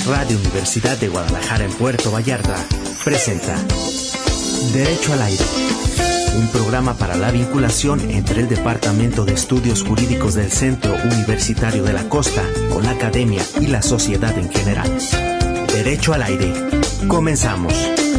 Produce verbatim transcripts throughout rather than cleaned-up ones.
Radio Universidad de Guadalajara en Puerto Vallarta presenta Derecho al Aire, un programa para la vinculación entre el Departamento de Estudios Jurídicos del Centro Universitario de la Costa con la academia y la sociedad en general. Derecho al Aire. Comenzamos.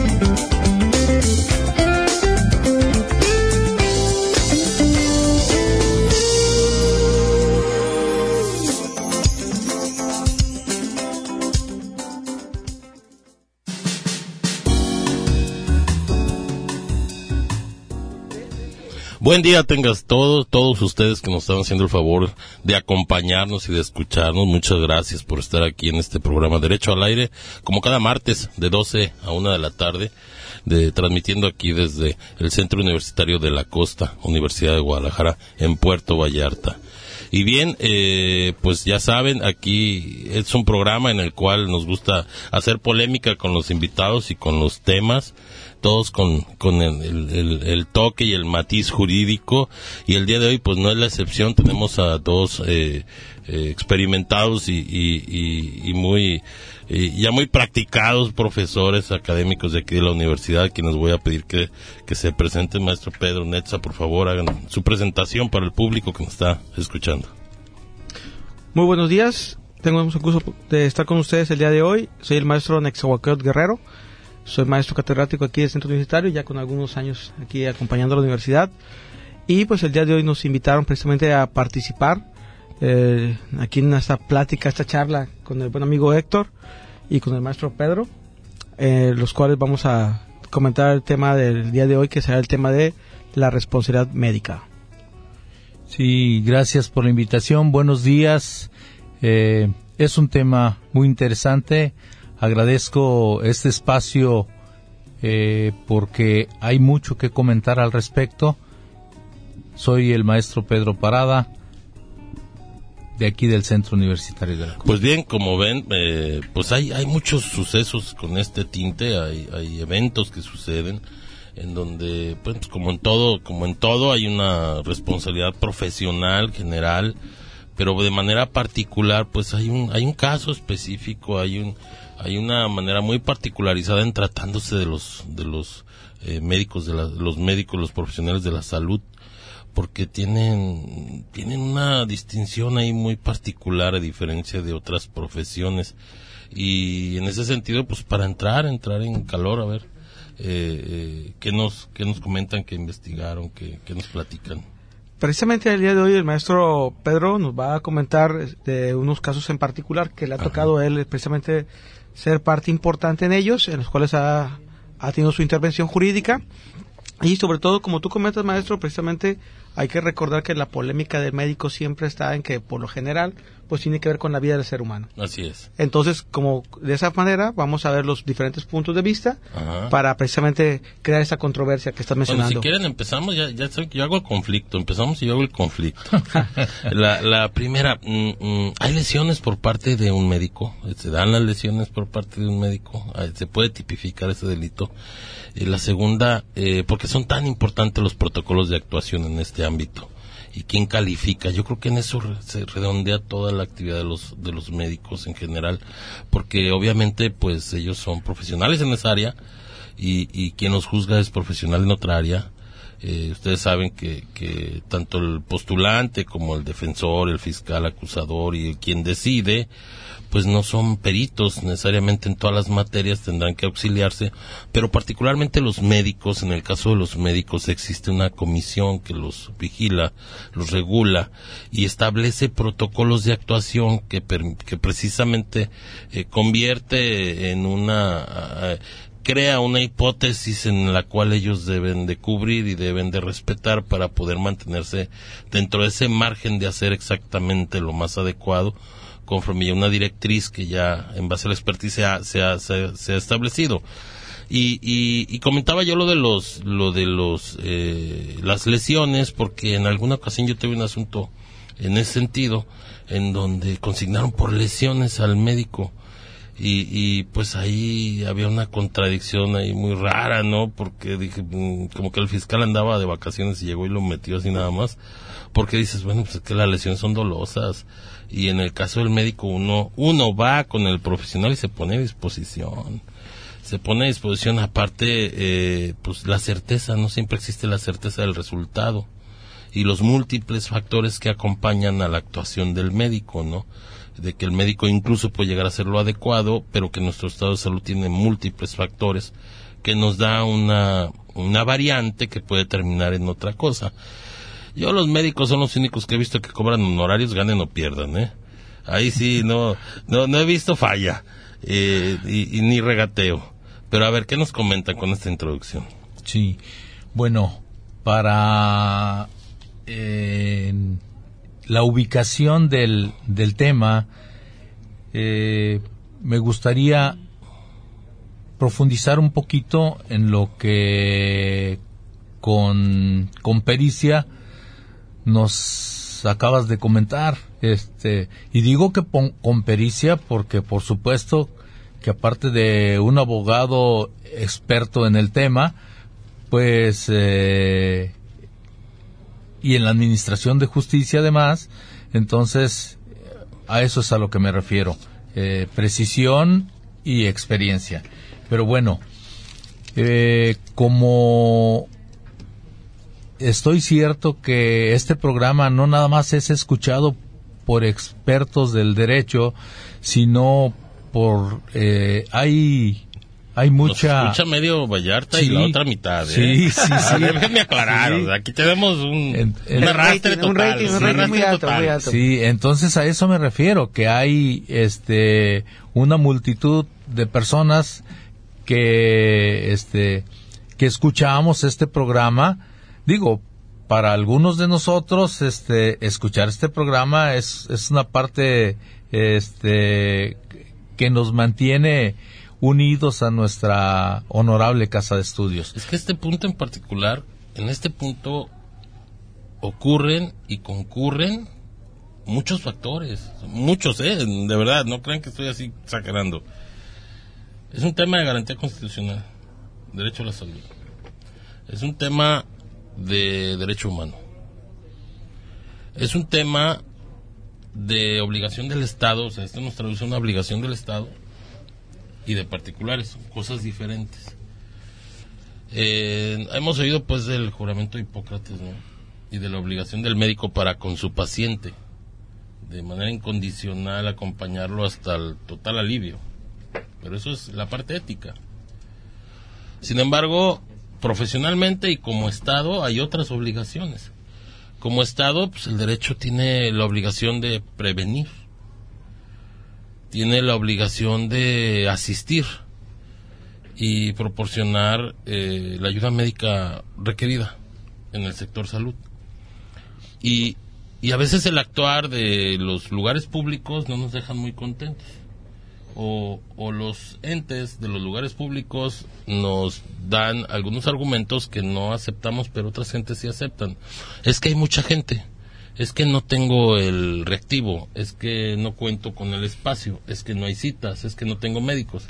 Buen día tengas todos, todos ustedes que nos están haciendo el favor de acompañarnos y de escucharnos. Muchas gracias por estar aquí en este programa Derecho al Aire, como cada martes de doce a una de la tarde, de, transmitiendo aquí desde el Centro Universitario de la Costa, Universidad de Guadalajara, en Puerto Vallarta. Y bien, eh, pues ya saben, aquí es un programa en el cual nos gusta hacer polémica con los invitados y con los temas, todos con, con el, el, el toque y el matiz jurídico, y el día de hoy pues no es la excepción. Tenemos a dos eh, eh, experimentados y, y, y, y muy y ya muy practicados profesores académicos de aquí de la universidad, a quienes voy a pedir que, que se presenten. Maestro Pedro Netza, por favor, hagan su presentación para el público que nos está escuchando. Muy buenos días, tengo mucho gusto de estar con ustedes el día de hoy. Soy el maestro Netzahualcóyotl Guerrero. Soy maestro catedrático aquí del Centro Universitario, ya con algunos años aquí acompañando a la universidad. Y pues el día de hoy nos invitaron precisamente a participar eh, aquí en esta plática, esta charla con el buen amigo Héctor y con el maestro Pedro, eh, los cuales vamos a comentar el tema del día de hoy, que será el tema de la responsabilidad médica. Sí, gracias por la invitación. Buenos días. Eh, es un tema muy interesante. Agradezco este espacio eh, porque hay mucho que comentar al respecto. Soy el maestro Pedro Parada, de aquí del Centro Universitario de la Costa. Pues bien, como ven, eh, pues hay hay muchos sucesos con este tinte, hay hay eventos que suceden en donde, pues como en todo, como en todo hay una responsabilidad profesional general, pero de manera particular, pues hay un hay un caso específico, hay un hay una manera muy particularizada en tratándose de los de los eh, médicos de la, los médicos, los profesionales de la salud, porque tienen tienen una distinción ahí muy particular a diferencia de otras profesiones. Y en ese sentido, pues para entrar entrar en calor, a ver eh, eh, qué nos qué nos comentan, qué investigaron, qué, qué nos platican. Precisamente el día de hoy el maestro Pedro nos va a comentar de unos casos en particular que le ha tocado a él precisamente ser parte importante en ellos, en los cuales ha, ha tenido su intervención jurídica. Y sobre todo, como tú comentas, maestro, precisamente hay que recordar que la polémica del médico siempre está en que, por lo general, pues tiene que ver con la vida del ser humano. Así es. Entonces, como de esa manera, vamos a ver los diferentes puntos de vista. Ajá. Para precisamente crear esa controversia que estás mencionando. Bueno, si quieren empezamos, ya, ya saben que yo hago el conflicto, empezamos y yo hago el conflicto. la, la primera, mm, mm, ¿hay lesiones por parte de un médico? ¿Se dan las lesiones por parte de un médico? ¿Se puede tipificar ese delito? Eh, la segunda, eh, ¿por qué son tan importantes los protocolos de actuación en este ámbito? ¿Y quién califica? Yo creo que en eso se redondea toda la actividad de los de los médicos en general, porque obviamente pues ellos son profesionales en esa área y, y quien los juzga es profesional en otra área. Eh, ustedes saben que, que tanto el postulante como el defensor, el fiscal acusador y el quien decide, pues no son peritos necesariamente en todas las materias, tendrán que auxiliarse, pero particularmente los médicos. En el caso de los médicos existe una comisión que los vigila, los regula y establece protocolos de actuación que, que precisamente eh, convierte en una... Uh, crea una hipótesis en la cual ellos deben de cubrir y deben de respetar para poder mantenerse dentro de ese margen de hacer exactamente lo más adecuado conforme a una directriz que ya en base a la expertise se ha, se ha, se ha, se ha establecido. Y, y, y comentaba yo lo de los lo de los eh, las lesiones, porque en alguna ocasión yo tuve un asunto en ese sentido en donde consignaron por lesiones al médico. Y, y pues ahí había una contradicción ahí muy rara, ¿no? Porque dije, como que el fiscal andaba de vacaciones y llegó y lo metió así nada más. Porque dices, bueno, pues es que las lesiones son dolosas. Y en el caso del médico, uno, uno va con el profesional y se pone a disposición. Se pone a disposición, aparte, eh, pues la certeza, no siempre existe la certeza del resultado. Y los múltiples factores que acompañan a la actuación del médico, ¿no? De que el médico incluso puede llegar a ser lo adecuado, pero que nuestro estado de salud tiene múltiples factores que nos da una, una variante que puede terminar en otra cosa. Yo, los médicos son los únicos que he visto que cobran honorarios, ganen o pierdan, ¿eh? Ahí sí, no, no, no he visto falla, eh, y, y ni regateo. Pero a ver, ¿qué nos comentan con esta introducción? Sí, bueno, para eh, la ubicación del, del tema, eh, me gustaría profundizar un poquito en lo que con, con pericia nos acabas de comentar. Este, y digo que pon, con pericia porque, por supuesto, que aparte de un abogado experto en el tema, pues, eh, y en la administración de justicia además, entonces a eso es a lo que me refiero, eh, precisión y experiencia. Pero bueno, eh, como estoy cierto que este programa no nada más es escuchado por expertos del derecho, sino por eh, hay hay mucha... Nos escucha medio Vallarta, sí, y la otra mitad, ¿eh? Sí, sí, sí. Déjenme aclarar, sí. O sea, aquí tenemos un, en, en un arrastre rating, total. Un rating, un rating muy alto, muy alto. Sí, entonces a eso me refiero, que hay este una multitud de personas que este que escuchamos este programa. Digo, para algunos de nosotros este escuchar este programa es es una parte este que nos mantiene unidos a nuestra honorable casa de estudios. Es que este punto en particular, en este punto ocurren y concurren muchos factores, muchos, eh, de verdad, no crean que estoy así exagerando. Es un tema de garantía constitucional, derecho a la salud. Es un tema de derecho humano. Es un tema de obligación del Estado, o sea, esto nos traduce una obligación del Estado y de particulares, son cosas diferentes. Eh, hemos oído pues del juramento de Hipócrates, ¿no? Y de la obligación del médico para con su paciente, de manera incondicional acompañarlo hasta el total alivio. Pero eso es la parte ética. Sin embargo, profesionalmente y como Estado hay otras obligaciones. Como Estado, pues el derecho tiene la obligación de prevenir, tiene la obligación de asistir y proporcionar eh, la ayuda médica requerida en el sector salud. Y, y a veces el actuar de los lugares públicos no nos dejan muy contentos. O, o los entes de los lugares públicos nos dan algunos argumentos que no aceptamos, pero otras gentes sí aceptan. Es que hay mucha gente, es que no tengo el reactivo, es que no cuento con el espacio, es que no hay citas, es que no tengo médicos.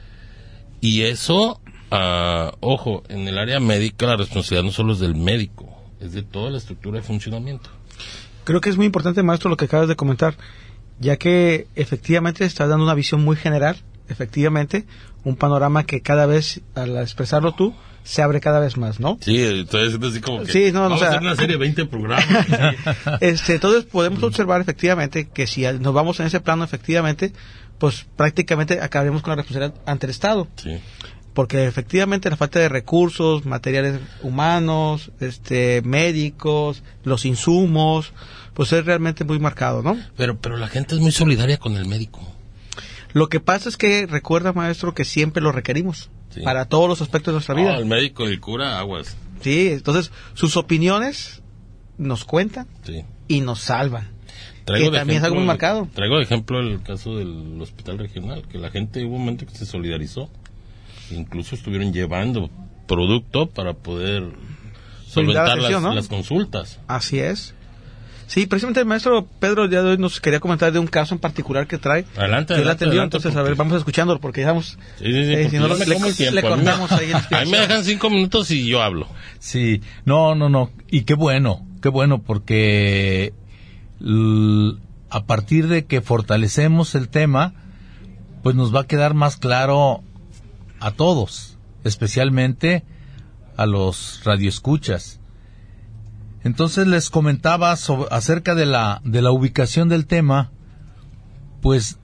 Y eso, uh, ojo, en el área médica la responsabilidad no solo es del médico, es de toda la estructura de funcionamiento. Creo que es muy importante, maestro, lo que acabas de comentar, ya que efectivamente estás dando una visión muy general, efectivamente, un panorama que cada vez, al expresarlo tú, se abre cada vez más, ¿no? Sí, estoy haciendo así como que sí, no, vamos o sea, a hacer una serie de veinte programas. este, entonces podemos observar efectivamente que si nos vamos en ese plano, efectivamente, pues prácticamente acabaremos con la responsabilidad ante el Estado. Sí. Porque efectivamente la falta de recursos, materiales humanos, este, médicos, los insumos, pues es realmente muy marcado, ¿no? Pero, pero la gente es muy solidaria con el médico. Lo que pasa es que recuerda, maestro, que siempre lo requerimos, sí, para todos los aspectos de nuestra vida. No, el médico y el cura, aguas. Sí, entonces sus opiniones nos cuentan, sí, y nos salvan. Traigo que también ejemplo, es algo muy marcado. Traigo de ejemplo el caso del hospital regional, que la gente hubo un momento que se solidarizó. Incluso estuvieron llevando producto para poder solventar las, ¿no? las consultas. Así es. Sí, precisamente el maestro Pedro el día de hoy nos quería comentar de un caso en particular que trae. Adelante, que él adelante, atendió, adelante, entonces, porque... a ver, vamos escuchándolo porque digamos... Sí, sí, sí, eh, si no, yo me le, como el tiempo. le cortamos ahí. A mí me dejan cinco minutos y yo hablo. Sí, no, no, no, y qué bueno, qué bueno, porque l- a partir de que fortalecemos el tema, pues nos va a quedar más claro a todos, especialmente a los radioescuchas. Entonces les comentaba sobre, acerca de la de la ubicación del tema, pues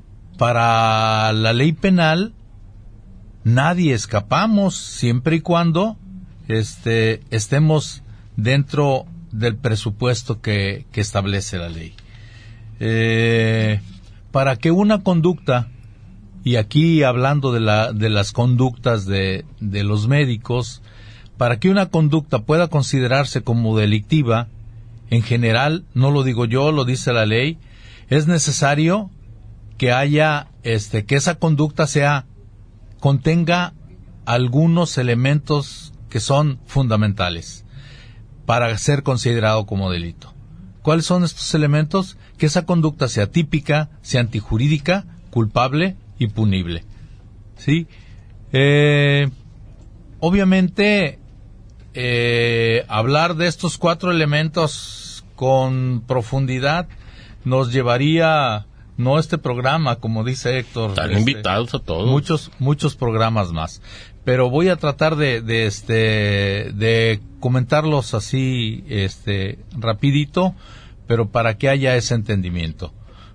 para la ley penal nadie escapamos siempre y cuando este estemos dentro del presupuesto que, que establece la ley. Eh, para que una conducta, y aquí hablando de la de las conductas de, de los médicos, para que una conducta pueda considerarse como delictiva, en general, no lo digo yo, lo dice la ley, es necesario que haya, este, que esa conducta sea, contenga algunos elementos que son fundamentales para ser considerado como delito. ¿Cuáles son estos elementos? Que esa conducta sea típica, sea antijurídica, culpable y punible. ¿Sí? Eh, obviamente, eh, hablar de estos cuatro elementos con profundidad nos llevaría, no este programa, como dice Héctor. Están este, invitados a todos. Muchos, muchos programas más. Pero voy a tratar de, de este, de comentarlos así, este, rapidito, pero para que haya ese entendimiento.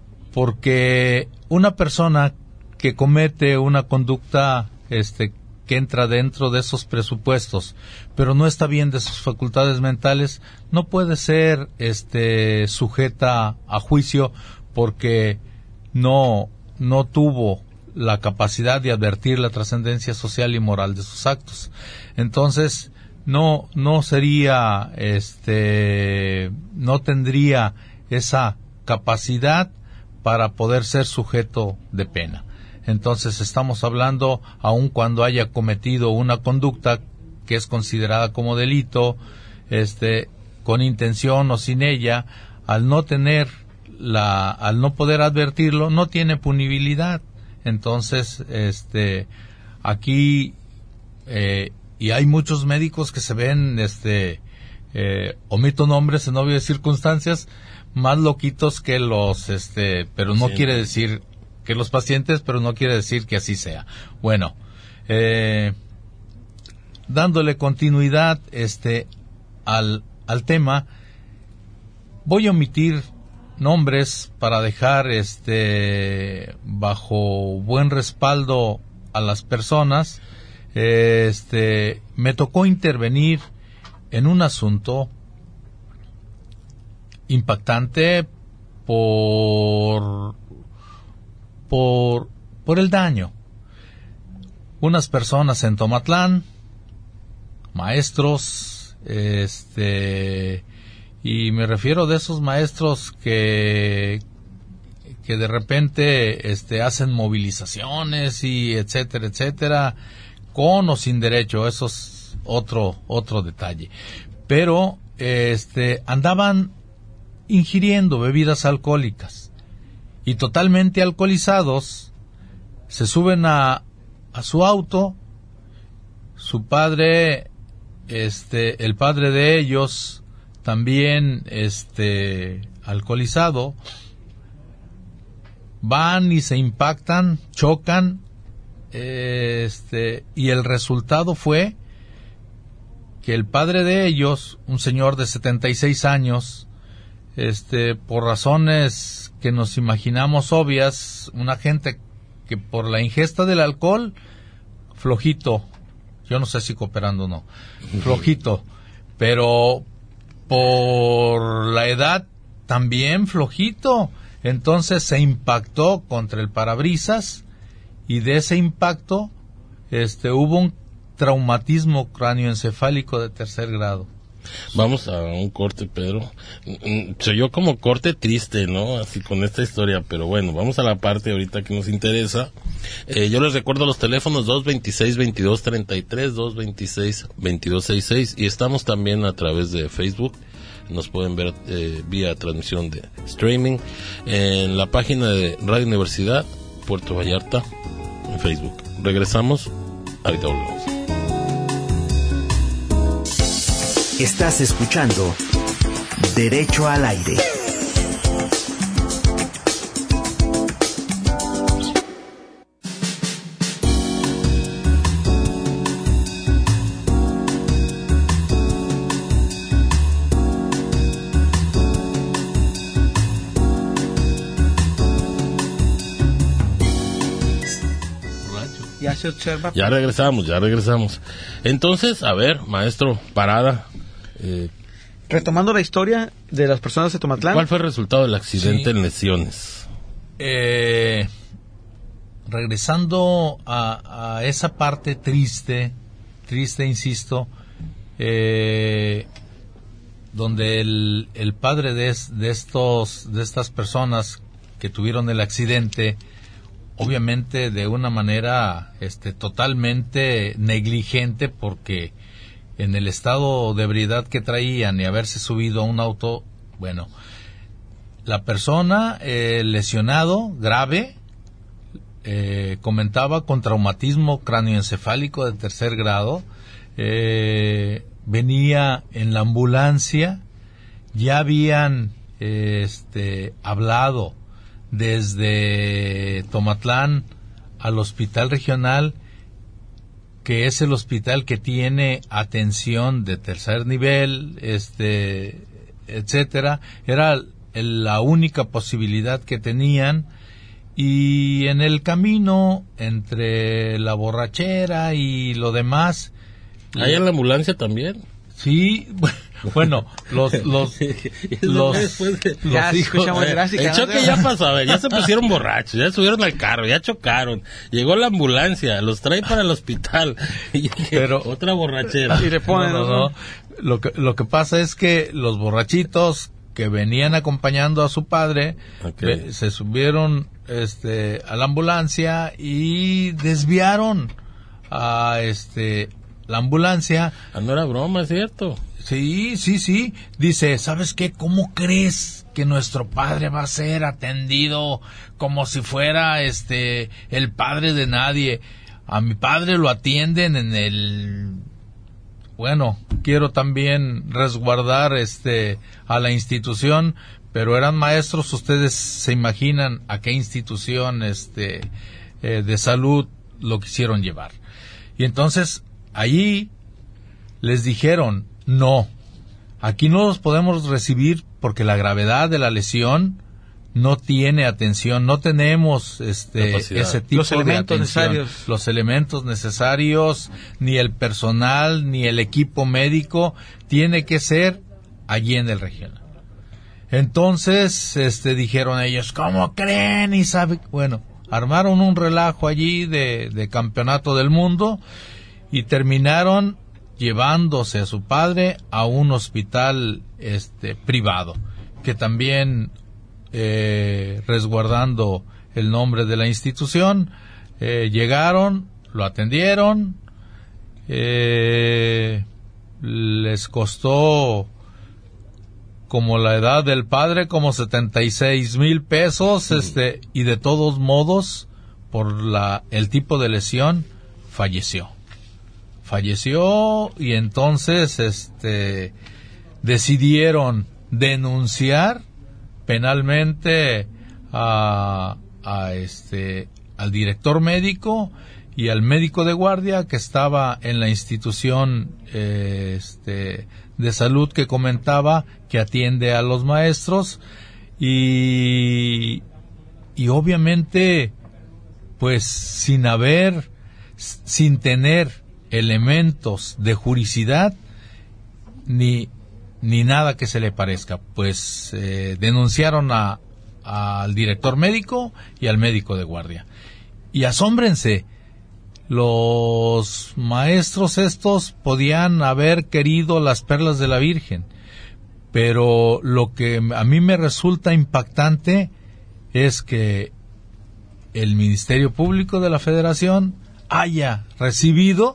Porque una persona que comete una conducta, este, que entra dentro de esos presupuestos, pero no está bien de sus facultades mentales, no puede ser, este, sujeta a juicio porque no, no tuvo la capacidad de advertir la trascendencia social y moral de sus actos. Entonces, no, no sería, este, no tendría esa capacidad para poder ser sujeto de pena. Entonces, estamos hablando, aun cuando haya cometido una conducta que es considerada como delito, este, con intención o sin ella, al no tener la, al no poder advertirlo, no tiene punibilidad. Entonces, este, aquí, eh, y hay muchos médicos que se ven, este, eh, omito nombres en obvias circunstancias, más loquitos que los, este, pero no sí. quiere decir que los pacientes, pero no quiere decir que así sea. Bueno, eh, dándole continuidad, este, al, al tema, voy a omitir nombres para dejar este bajo buen respaldo a las personas. Este, me tocó intervenir en un asunto impactante por por por el daño. Unas personas en Tomatlán, maestros, este, y me refiero de esos maestros que que de repente este hacen movilizaciones y etcétera, etcétera, con o sin derecho, eso es otro otro detalle. Pero este andaban ingiriendo bebidas alcohólicas y totalmente alcoholizados, se suben a a su auto, su padre, este, el padre de ellos, también, este, alcoholizado, van y se impactan, chocan, este, y el resultado fue que el padre de ellos, un señor de setenta y seis años, este, por razones que nos imaginamos obvias, una gente que por la ingesta del alcohol, flojito, yo no sé si cooperando o no, flojito, pero por la edad también flojito, entonces se impactó contra el parabrisas y de ese impacto este hubo un traumatismo cráneoencefálico de tercer grado. Vamos a un corte, Pedro. Se oyó como corte triste, ¿no? Así con esta historia, pero bueno, vamos a la parte ahorita que nos interesa. Eh, yo les recuerdo los teléfonos dos veintiséis, veintidós treinta y tres, dos veintiséis, veintidós sesenta y seis, y estamos también a través de Facebook. Nos pueden ver eh, vía transmisión de streaming en la página de Radio Universidad Puerto Vallarta en Facebook. Regresamos, ahorita volvemos. Estás escuchando Derecho al Aire. Ya se observa. Ya regresamos, ya regresamos. Entonces, a ver, maestro, parada. Eh, Retomando la historia de las personas de Tomatlán. ¿Cuál fue el resultado del accidente Sí. en lesiones? Eh, regresando a, a esa parte triste, triste, insisto, eh, donde el, el padre de, es- de estos, de estas personas que tuvieron el accidente, obviamente de una manera, este, totalmente negligente, porque en el estado de ebriedad que traían y haberse subido a un auto, bueno, la persona eh, lesionado grave eh, comentaba con traumatismo cráneoencefálico de tercer grado, eh, venía en la ambulancia, ya habían eh, este, hablado desde Tomatlán al hospital regional, que es el hospital que tiene atención de tercer nivel, este, etcétera. Era el- la única posibilidad que tenían, y en el camino entre la borrachera y lo demás, ¿Ahí en la ambulancia también? sí, bueno, los los los, Después de- los Ya hijos, escuchamos Eh, drástica, el ¿no? choque ya pasó, a ver, ya se pusieron borrachos, ya subieron al carro, ya chocaron, llegó la ambulancia, los trae para el hospital, y Pero- otra borrachera. Y le ponen, No, no, ¿no? no. Lo que, lo que pasa es que los borrachitos que venían acompañando a su padre Ok. ve- se subieron este, a la ambulancia y desviaron a este la ambulancia. Ah, no era broma, es cierto. Sí, sí, sí. Dice, ¿sabes qué? ¿Cómo crees que nuestro padre va a ser atendido como si fuera este el padre de nadie? A mi padre lo atienden en el... Bueno, quiero también resguardar este a la institución, pero eran maestros, ustedes se imaginan a qué institución este eh, de salud lo quisieron llevar. Y entonces allí les dijeron, no, aquí no los podemos recibir porque la gravedad de la lesión no tiene atención, no tenemos este Capacidad. ese tipo Los elementos de atención, necesarios. los elementos necesarios, ni el personal, ni el equipo médico, tiene que ser allí en el regional. Entonces, este, dijeron ellos, ¿cómo creen? Y sabe, bueno, armaron un relajo allí de, de campeonato del mundo y terminaron llevándose a su padre a un hospital, este, privado, que también, eh, resguardando el nombre de la institución, eh, llegaron, lo atendieron, eh, les costó como la edad del padre, como setenta y seis mil pesos, este, y de todos modos, por la, el tipo de lesión, falleció. Falleció, y entonces, este, decidieron denunciar penalmente a, a este, al director médico y al médico de guardia que estaba en la institución, eh, este, de salud que comentaba, que atiende a los maestros, y, y obviamente, pues, sin haber, sin tener elementos de juricidad, ni, ni nada que se le parezca, pues, eh, denunciaron a, al director médico y al médico de guardia. Y asómbrense, los maestros estos podían haber querido las perlas de la Virgen, pero lo que a mí me resulta impactante es que el Ministerio Público de la Federación haya recibido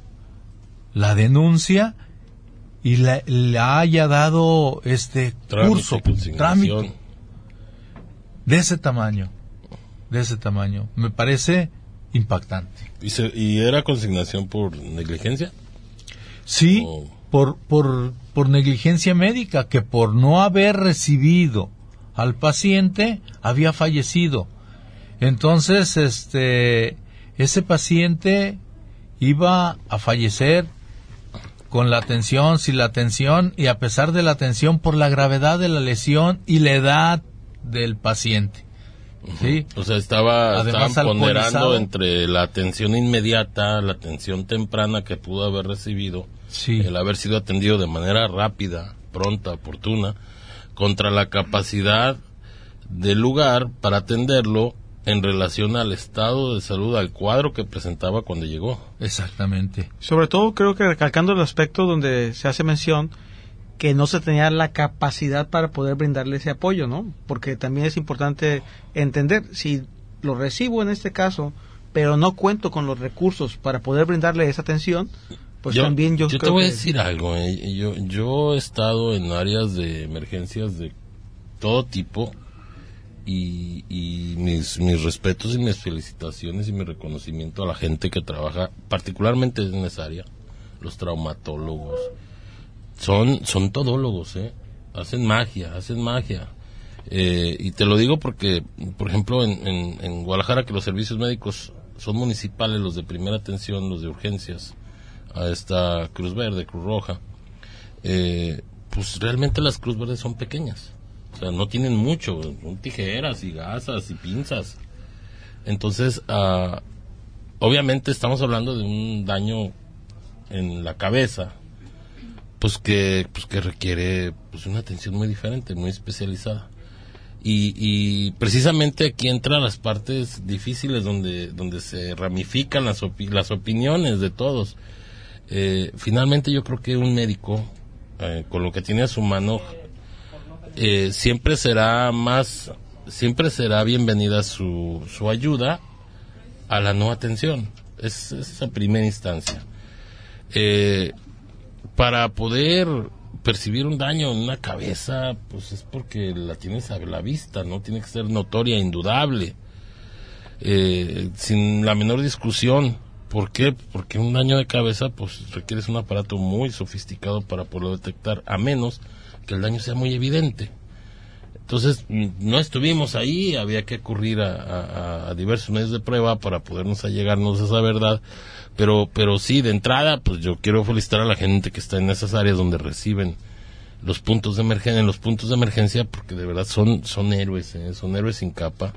la denuncia y le, le haya dado este Trámite, curso, trámite de ese tamaño, de ese tamaño. Me parece impactante. ¿Y, se, y era consignación por negligencia? Sí, ¿O? por, por, por negligencia médica, que por no haber recibido al paciente había fallecido. Entonces, este, ese paciente iba a fallecer con la atención, sin la atención, y a pesar de la atención, por la gravedad de la lesión y la edad del paciente. ¿Sí? O sea, estaba, Además, estaban ponderando alcoholizado. entre la atención inmediata, la atención temprana que pudo haber recibido, Sí. el haber sido atendido de manera rápida, pronta, oportuna, contra la capacidad del lugar para atenderlo en relación al estado de salud, al cuadro que presentaba cuando llegó. Exactamente. Sobre todo creo que recalcando el aspecto donde se hace mención que no se tenía la capacidad para poder brindarle ese apoyo, ¿no? Porque también es importante entender, si lo recibo en este caso, pero no cuento con los recursos para poder brindarle esa atención, pues yo, también yo, yo creo te voy que... a decir algo, eh. yo, yo he estado en áreas de emergencias de todo tipo y, y mis, mis respetos y mis felicitaciones y mi reconocimiento a la gente que trabaja particularmente en esa área, los traumatólogos. Son, son todólogos, ¿eh? Hacen magia, hacen magia. Eh, y te lo digo porque, por ejemplo, en, en, en Guadalajara, que los servicios médicos son municipales, los de primera atención, los de urgencias, a esta Cruz Verde, Cruz Roja, eh, pues realmente las Cruz Verdes son pequeñas. O sea, no tienen mucho, son tijeras y gasas y pinzas. Entonces, uh, obviamente estamos hablando de un daño en la cabeza, pues que pues que requiere pues una atención muy diferente, muy especializada. Y, y precisamente aquí entran las partes difíciles donde donde se ramifican las opi- las opiniones de todos. Eh, finalmente yo creo que un médico eh, con lo que tiene a su mano eh, siempre será más siempre será bienvenida su su ayuda a la no atención. Es, es esa primera instancia. Eh, para poder percibir un daño en una cabeza, pues es porque la tienes a la vista, no tiene que ser notoria, indudable, eh, sin la menor discusión. ¿Por qué? Porque un daño de cabeza pues requieres un aparato muy sofisticado para poderlo detectar, a menos que el daño sea muy evidente. Entonces no estuvimos ahí, había que acudir a, a, a diversos medios de prueba para podernos allegarnos a esa verdad. Pero, pero sí, de entrada, pues yo quiero felicitar a la gente que está en esas áreas donde reciben los puntos de emergencia, en los puntos de emergencia, porque de verdad son, son héroes, ¿eh? Son héroes sin capa.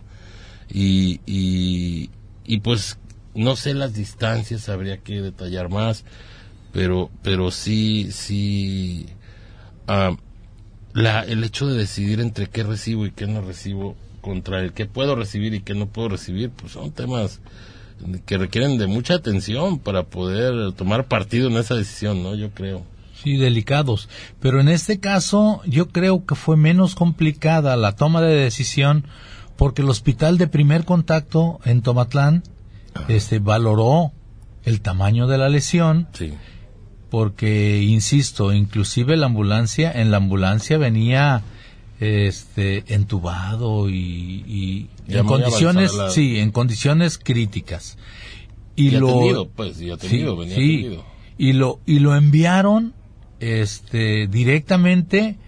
Y, y, y pues, no sé las distancias, habría que detallar más, pero, pero sí, sí, uh, la, el hecho de decidir entre qué recibo y qué no recibo, contra el qué puedo recibir y qué no puedo recibir, pues son temas que requieren de mucha atención para poder tomar partido en esa decisión, ¿no? Yo creo. Sí, delicados. Pero en este caso, yo creo que fue menos complicada la toma de decisión porque el hospital de primer contacto en Tomatlán, ah. este, valoró el tamaño de la lesión. Sí. Porque, insisto, inclusive la ambulancia, en la ambulancia venía este entubado y, y en condiciones la... sí en condiciones críticas y, y lo atendido, pues y atendido, sí, venía sí, atendido. y lo y lo enviaron este directamente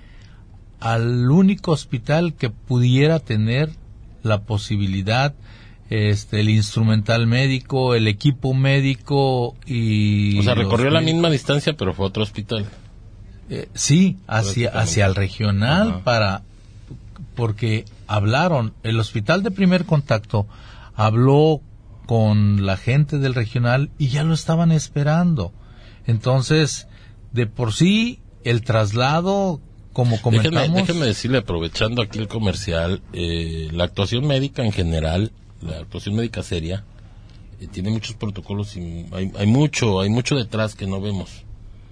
al único hospital que pudiera tener la posibilidad, este el instrumental médico, el equipo médico y o sea recorrió la médicos. misma distancia pero fue a otro hospital. Eh, sí, hacia hacia el regional. Ajá. Para porque hablaron, el hospital de primer contacto habló con la gente del regional y ya lo estaban esperando. Entonces, de por sí, el traslado, como comentamos... Déjeme, déjeme decirle, aprovechando aquí el comercial, eh, la actuación médica en general, la actuación médica seria, eh, tiene muchos protocolos y hay, hay mucho, hay mucho detrás que no vemos.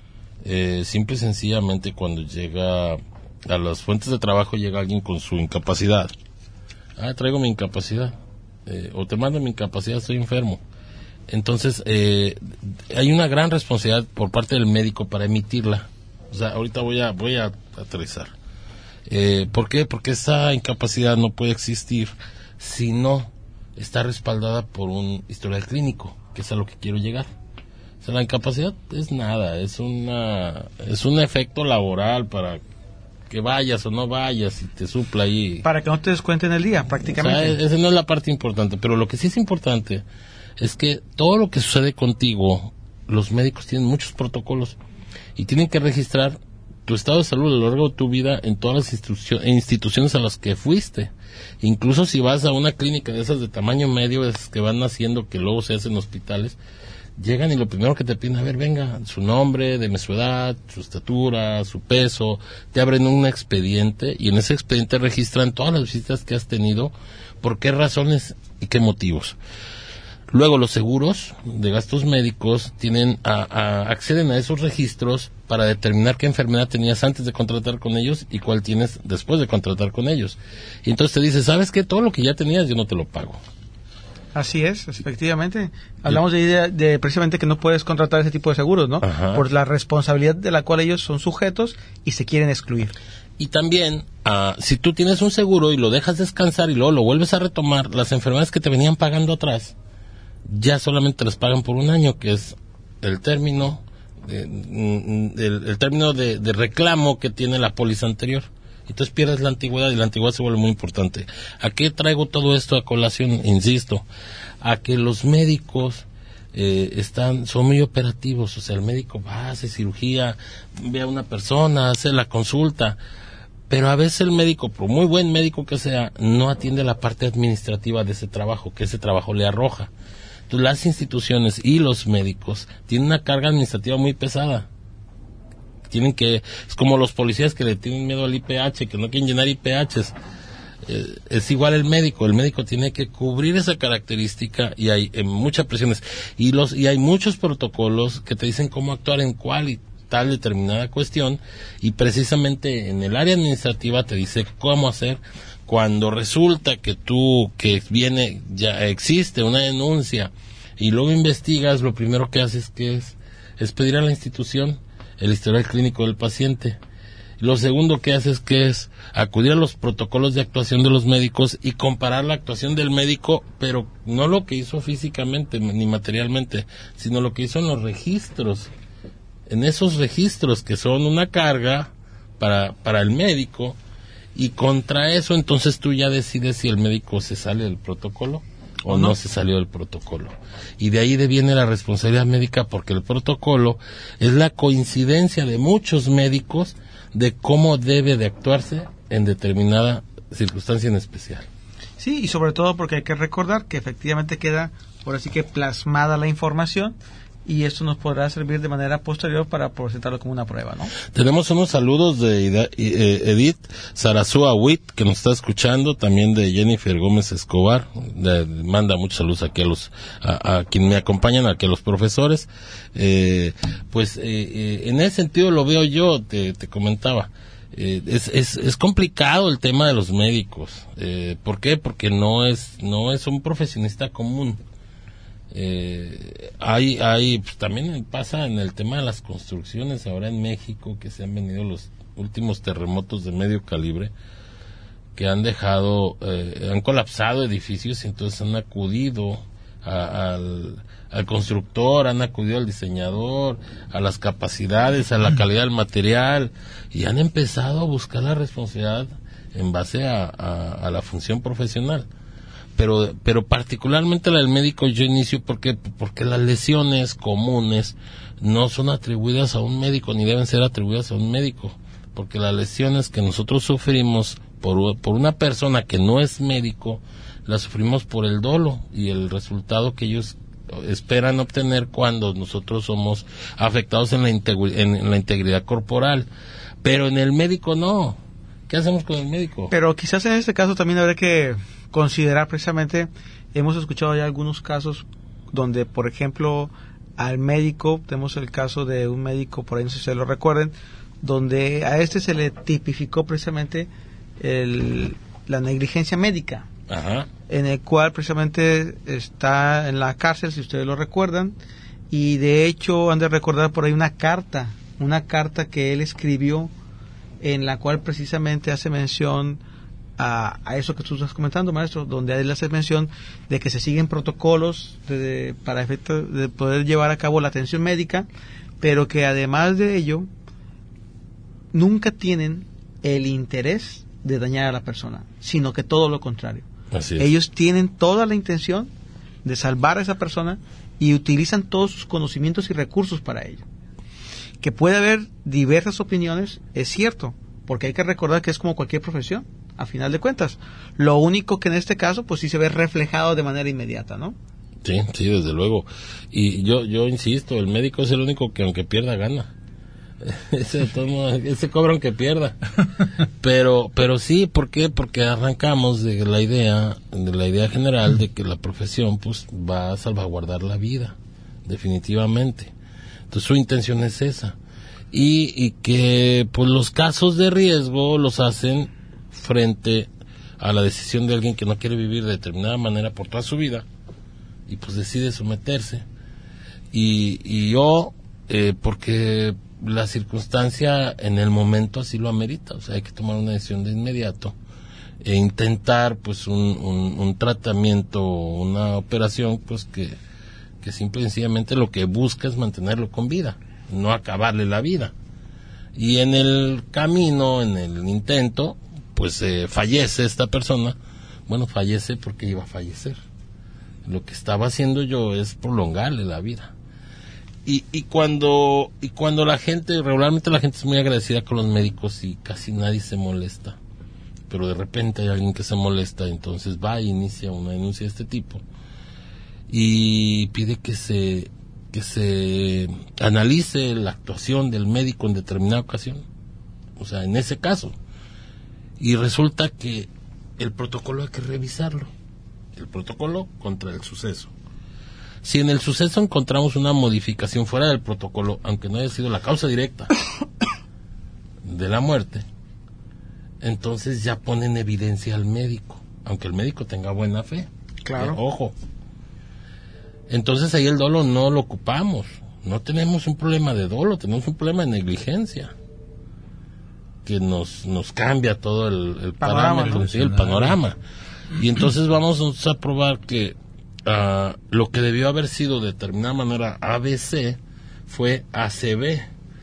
Eh, simple y sencillamente cuando llega a las fuentes de trabajo llega alguien con su incapacidad. Ah, traigo mi incapacidad. Eh, o te mando mi incapacidad, estoy enfermo. Entonces, eh, hay una gran responsabilidad por parte del médico para emitirla. O sea, ahorita voy a, voy a aterrizar. Eh, ¿Por qué? Porque esa incapacidad no puede existir si no está respaldada por un historial clínico, que es a lo que quiero llegar. O sea, la incapacidad es nada, es una, es un efecto laboral para que vayas o no vayas y te supla ahí. Para que no te descuenten el día, prácticamente. O sea, esa no es la parte importante, pero lo que sí es importante es que todo lo que sucede contigo, los médicos tienen muchos protocolos y tienen que registrar tu estado de salud a lo largo de tu vida en todas las institu- instituciones a las que fuiste. Incluso si vas a una clínica de esas de tamaño medio, esas que van naciendo, que luego se hacen en hospitales, llegan y lo primero que te piden, a ver, venga, su nombre, deme su edad, su estatura, su peso, te abren un expediente y en ese expediente registran todas las visitas que has tenido, por qué razones y qué motivos. Luego los seguros de gastos médicos tienen a, a, acceden a esos registros para determinar qué enfermedad tenías antes de contratar con ellos y cuál tienes después de contratar con ellos. Y entonces te dice, ¿sabes qué? Todo lo que ya tenías yo no te lo pago. Así es, efectivamente. Hablamos de, de, de precisamente que no puedes contratar ese tipo de seguros, ¿no? Ajá. Por la responsabilidad de la cual ellos son sujetos y se quieren excluir. Y también, uh, si tú tienes un seguro y lo dejas descansar y luego lo vuelves a retomar, las enfermedades que te venían pagando atrás, ya solamente las pagan por un año, que es el término, de, el, el término de, de reclamo que tiene la póliza anterior. Entonces pierdes la antigüedad y la antigüedad se vuelve muy importante. ¿A qué traigo todo esto a colación? Insisto, a que los médicos eh, están son muy operativos. O sea, el médico va, hace cirugía, ve a una persona, hace la consulta, pero a veces el médico, por muy buen médico que sea, no atiende la parte administrativa de ese trabajo, que ese trabajo le arroja. Entonces las instituciones y los médicos tienen una carga administrativa muy pesada. Tienen que, es como los policías que le tienen miedo al I P H, que no quieren llenar I P Hs. Eh, es igual el médico, el médico tiene que cubrir esa característica y hay eh, muchas presiones. Y los y hay muchos protocolos que te dicen cómo actuar en cuál y tal determinada cuestión, y precisamente en el área administrativa te dice cómo hacer cuando resulta que tú, que viene, ya existe una denuncia y luego investigas, lo primero que haces que es, es pedir a la institución el historial clínico del paciente. Lo segundo que haces que es acudir a los protocolos de actuación de los médicos y comparar la actuación del médico, pero no lo que hizo físicamente ni materialmente, sino lo que hizo en los registros. En esos registros que son una carga para, para el médico, y contra eso entonces tú ya decides si el médico se sale del protocolo o no, no se salió del protocolo. Y de ahí viene la responsabilidad médica, porque el protocolo es la coincidencia de muchos médicos de cómo debe de actuarse en determinada circunstancia en especial. Sí, y sobre todo porque hay que recordar que efectivamente queda, por así que plasmada la información, y esto nos podrá servir de manera posterior para presentarlo como una prueba, ¿no? Tenemos unos saludos de Edith Sarazúa Witt, que nos está escuchando, también de Jennifer Gómez Escobar, de, manda muchos saludos aquí a los, a, a quien me acompañan, aquí a los profesores. Eh, pues eh, eh, en ese sentido lo veo yo, te, te comentaba. Eh, es, es, es complicado el tema de los médicos. Eh, ¿Por qué? Porque no es, no es un profesionista común. Eh, hay, hay, pues también pasa en el tema de las construcciones ahora en México, que se han venido los últimos terremotos de medio calibre, que han dejado, eh, han colapsado edificios, y entonces han acudido a, al, al constructor, han acudido al diseñador, a las capacidades, a la calidad del material, y han empezado a buscar la responsabilidad en base a, a, a la función profesional. Pero, pero particularmente la del médico yo inicio porque, porque las lesiones comunes no son atribuidas a un médico, ni deben ser atribuidas a un médico, porque las lesiones que nosotros sufrimos por, por una persona que no es médico, las sufrimos por el dolo y el resultado que ellos esperan obtener cuando nosotros somos afectados en la, integri- en, en la integridad corporal. Pero en el médico no. ¿Qué hacemos con el médico? Pero quizás en este caso también habría que considerar precisamente, hemos escuchado ya algunos casos donde, por ejemplo, al médico, tenemos el caso de un médico, por ahí no sé si se lo recuerden, donde a este se le tipificó precisamente el, la negligencia médica. Ajá. En el cual precisamente está en la cárcel, si ustedes lo recuerdan, y de hecho han de recordar por ahí una carta, una carta que él escribió, en la cual precisamente hace mención a, a eso que tú estás comentando, maestro, donde él hace mención de que se siguen protocolos de, de, para efecto de poder llevar a cabo la atención médica, pero que además de ello nunca tienen el interés de dañar a la persona, sino que todo lo contrario. Así es. Ellos tienen toda la intención de salvar a esa persona y utilizan todos sus conocimientos y recursos para ello. Que puede haber diversas opiniones, es cierto, porque hay que recordar que es como cualquier profesión, a final de cuentas. Lo único que en este caso, pues sí se ve reflejado de manera inmediata, ¿no? Sí, sí, desde luego. Y yo yo insisto, el médico es el único que aunque pierda gana. Ese, todo, ese cobra aunque pierda. Pero pero sí, ¿por qué? Porque arrancamos de la idea, de la idea general de que la profesión pues va a salvaguardar la vida, definitivamente. Entonces su intención es esa. Y, y que pues los casos de riesgo los hacen frente a la decisión de alguien que no quiere vivir de determinada manera por toda su vida y pues decide someterse. Y, y yo, eh, porque la circunstancia en el momento así lo amerita, o sea, hay que tomar una decisión de inmediato e intentar pues un, un, un tratamiento, una operación pues que, que simple y sencillamente lo que busca es mantenerlo con vida, no acabarle la vida. Y en el camino, en el intento, pues eh, fallece esta persona. Bueno, fallece porque iba a fallecer. Lo que estaba haciendo yo es prolongarle la vida. Y, y cuando y cuando la gente, regularmente la gente es muy agradecida con los médicos y casi nadie se molesta, pero de repente hay alguien que se molesta, entonces va e inicia una denuncia de este tipo y pide que se que se analice la actuación del médico en determinada ocasión, o sea, en ese caso, y resulta que el protocolo hay que revisarlo, el protocolo contra el suceso. Si en el suceso encontramos una modificación fuera del protocolo, aunque no haya sido la causa directa de la muerte, entonces ya pone en evidencia al médico, aunque el médico tenga buena fe. Claro. Eh, ojo. Entonces ahí el dolo no lo ocupamos. No tenemos un problema de dolo, tenemos un problema de negligencia que nos nos cambia todo el, el Panorama, parámetro, ¿no? sí, el panorama. Y entonces vamos a probar que Uh, lo que debió haber sido de determinada manera A B C fue A C B,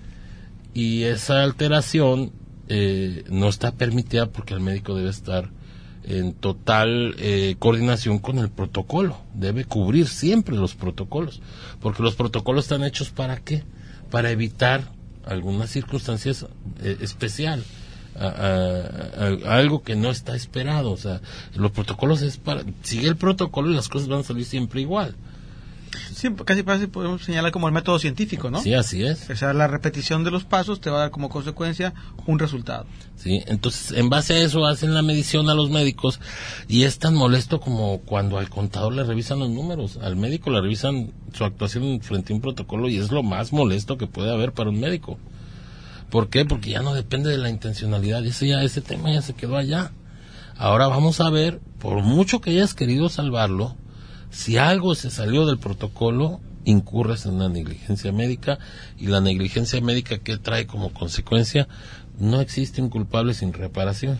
y esa alteración eh, no está permitida porque el médico debe estar en total eh, coordinación con el protocolo, debe cubrir siempre los protocolos, porque los protocolos están hechos ¿para qué? Para evitar algunas circunstancias eh, especial. A, a, a algo que no está esperado, o sea, los protocolos es para, sigue el protocolo y las cosas van a salir siempre igual. Sí, casi casi podemos señalar como el método científico, ¿no? Sí, así es. O sea, la repetición de los pasos te va a dar como consecuencia un resultado. Sí, entonces en base a eso hacen la medición a los médicos y es tan molesto como cuando al contador le revisan los números, al médico le revisan su actuación frente a un protocolo y es lo más molesto que puede haber para un médico. ¿Por qué? Porque ya no depende de la intencionalidad, ese ya ese tema ya se quedó allá. Ahora vamos a ver, por mucho que hayas querido salvarlo, si algo se salió del protocolo, incurres en una negligencia médica, y la negligencia médica que trae como consecuencia, no existe un culpable sin reparación.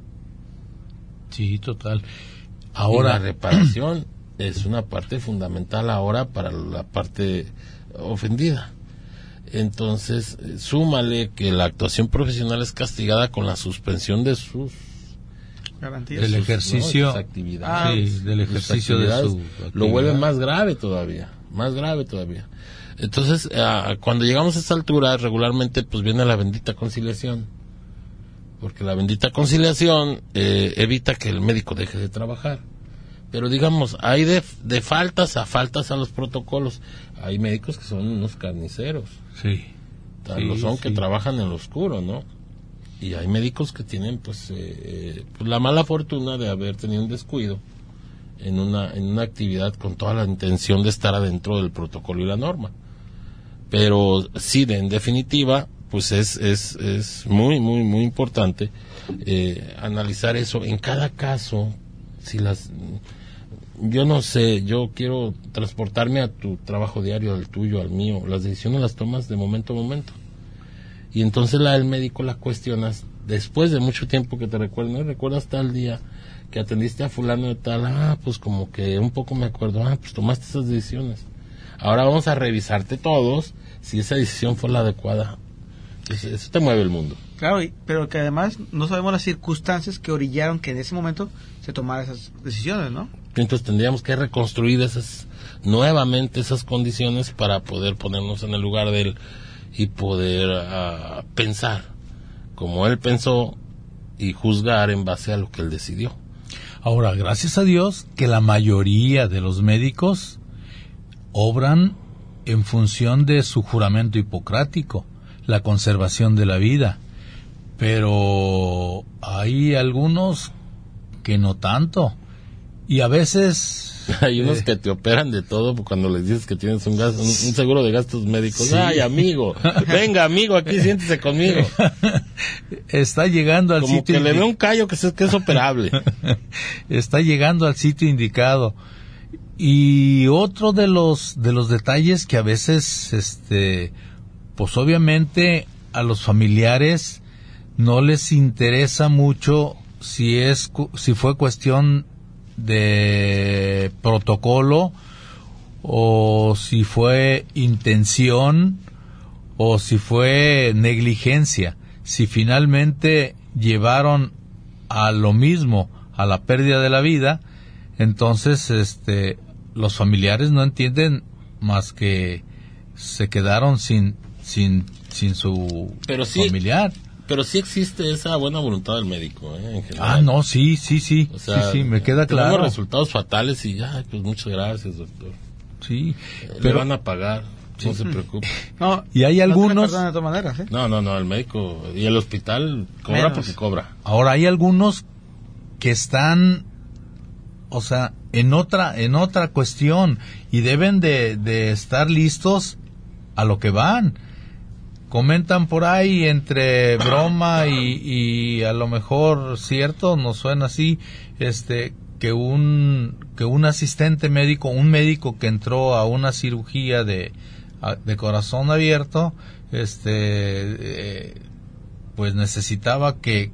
Sí, total. Ahora, la reparación es una parte fundamental ahora para la parte ofendida. Entonces, súmale que la actuación profesional es castigada con la suspensión de sus Garantías. del sus, ejercicio, ¿no? sus actividades, sí, del ejercicio de su actividad. Lo vuelve más grave todavía, más grave todavía. Entonces, uh, cuando llegamos a esta altura, regularmente pues viene la bendita conciliación, porque la bendita conciliación eh, evita que el médico deje de trabajar. Pero digamos, hay de, de faltas a faltas a los protocolos. Hay médicos que son unos carniceros. Sí. Tal, sí lo son sí. que trabajan en lo oscuro, ¿no? Y hay médicos que tienen pues, eh, pues la mala fortuna de haber tenido un descuido en una, en una actividad con toda la intención de estar adentro del protocolo y la norma. Pero sí, de, en definitiva, pues es, es, es muy, muy, muy importante eh, analizar eso en cada caso. Si las, yo no sé, yo quiero transportarme a tu trabajo diario, al tuyo, al mío. Las decisiones las tomas de momento a momento. Y entonces la del médico la cuestionas después de mucho tiempo que te recuerdas. ¿No recuerdas tal día que atendiste a fulano de tal? Ah, pues como que un poco me acuerdo. Ah, pues tomaste esas decisiones. Ahora vamos a revisarte todos si esa decisión fue la adecuada. Eso, eso te mueve el mundo. Claro, y, pero que además no sabemos las circunstancias que orillaron que en ese momento se tomaran esas decisiones, ¿no? Entonces tendríamos que reconstruir esas nuevamente esas condiciones para poder ponernos en el lugar de él y poder uh, pensar como él pensó y juzgar en base a lo que él decidió. Ahora, gracias a Dios que la mayoría de los médicos obran en función de su juramento hipocrático, la conservación de la vida, pero hay algunos que no tanto, y a veces hay unos eh, que te operan de todo cuando les dices que tienes un, gasto, un, un seguro de gastos médicos. Sí. Ay, amigo, venga, amigo, aquí siéntese conmigo. Está llegando al como sitio que indi- le ve un callo que es, que es operable. Está llegando al sitio indicado. Y otro de los de los detalles que a veces, este, pues obviamente a los familiares no les interesa mucho si es si fue cuestión de protocolo o si fue intención o si fue negligencia, si finalmente llevaron a lo mismo, a la pérdida de la vida. Entonces, este, los familiares no entienden más que se quedaron sin sin sin su pero sí, familiar. Pero sí existe esa buena voluntad del médico, ¿eh? En general. Ah, no, sí, sí, sí, o sea, sí, sí, me queda claro. Tenemos resultados fatales y ya, pues muchas gracias, doctor. Sí, eh, pero le van a pagar, sí. No se preocupe. No, y hay algunos. No, de todas maneras, ¿eh? no, no, no, el médico y el hospital cobra Menos. Porque cobra. Ahora hay algunos que están, o sea, en otra, en otra cuestión y deben de, de estar listos a lo que van. Comentan por ahí entre broma y, y a lo mejor cierto, nos suena así, este, que un que un asistente médico, un médico que entró a una cirugía de de corazón abierto, este, eh, pues necesitaba que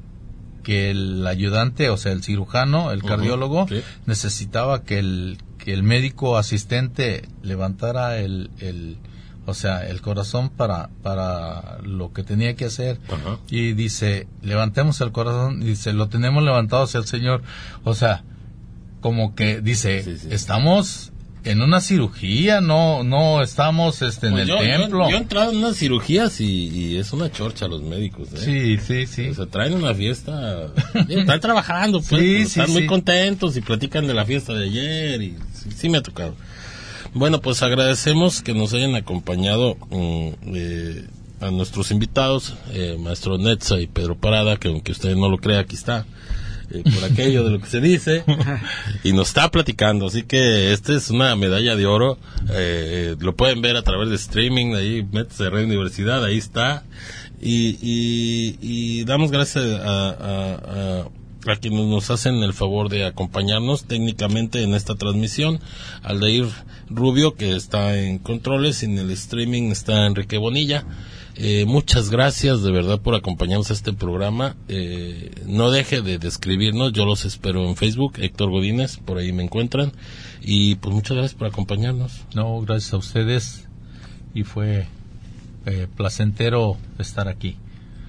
que el ayudante, o sea, el cirujano, el cardiólogo, uh-huh, sí. necesitaba que el que el médico asistente levantara el el o sea, el corazón para para lo que tenía que hacer. Uh-huh. Y dice, levantemos el corazón, y dice, lo tenemos levantado hacia el Señor. O sea, como que dice, sí, sí. estamos en una cirugía, no no estamos este pues en yo, el templo. Yo, yo he entrado en unas cirugías y, y es una chorcha los médicos, ¿eh? Sí, sí, sí. O sea, traen una fiesta, están trabajando, pues, sí, están sí, muy sí. contentos y platican de la fiesta de ayer y sí, sí me ha tocado. Bueno, pues agradecemos que nos hayan acompañado um, eh, a nuestros invitados, eh, maestro Netza y Pedro Parada, que aunque usted no lo crea, aquí está, eh, por aquello de lo que se dice, y nos está platicando, así que esta es una medalla de oro, eh, lo pueden ver a través de streaming, ahí métese Red Universidad, ahí está, y, y, y damos gracias a, a, a a quienes nos hacen el favor de acompañarnos técnicamente en esta transmisión, Aldair Rubio, que está en controles, en el streaming está Enrique Bonilla. Eh, muchas gracias de verdad por acompañarnos a este programa. Eh, no deje de, de escribirnos, yo los espero en Facebook, Héctor Godínez, por ahí me encuentran. Y pues muchas gracias por acompañarnos. No, gracias a ustedes y fue eh, placentero estar aquí.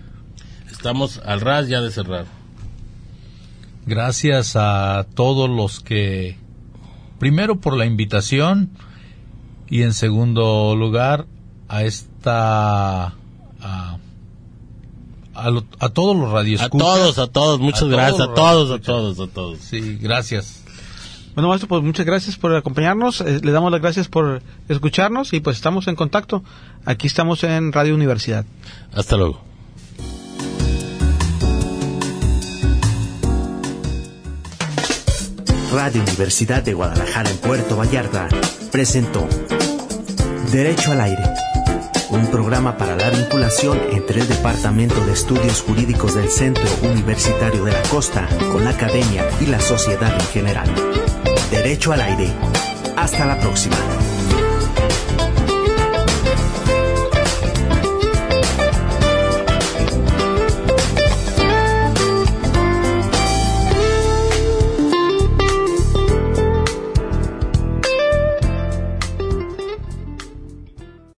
Estamos al ras ya de cerrar. Gracias a todos los que, primero por la invitación y en segundo lugar a esta, a, a, lo, a todos los radioescuchas. A todos, a todos, muchas a gracias, todos a todos, a todos, a todos. Sí, gracias. Bueno, maestro, pues muchas gracias por acompañarnos, eh, le damos las gracias por escucharnos y pues estamos en contacto. Aquí estamos en Radio Universidad. Hasta luego. Radio Universidad de Guadalajara en Puerto Vallarta presentó Derecho al Aire, un programa para la vinculación entre el Departamento de Estudios Jurídicos del Centro Universitario de la Costa con la academia y la sociedad en general. Derecho al Aire. Hasta la próxima.